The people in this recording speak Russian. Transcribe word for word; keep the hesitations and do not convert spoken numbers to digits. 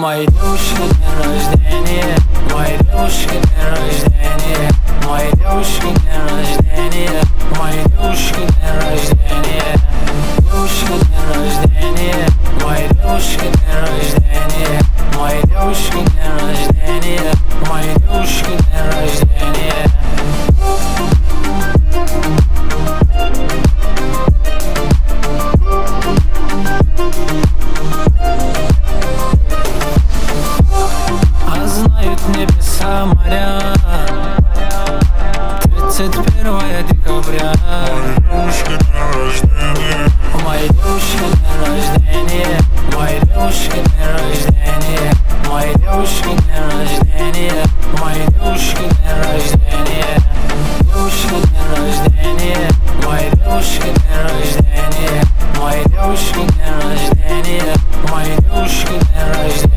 Моей девушки день рождения, моей девушки день рождения, моей девушки день рождения, моей девушки день рождения, девушки день рождения, моей девушки день рождения, моей девушки день рождения, моей девушки день рождения. Небеса, моря, тридцать первое декабря. У моей девушки день рождения, у моей девушки день рождения, у моей девушки день рождения, у моей девушки день рождения, девушки день рождения, у моей девушки день рождения, у моей девушки день рождения, у моей девушки день рождения.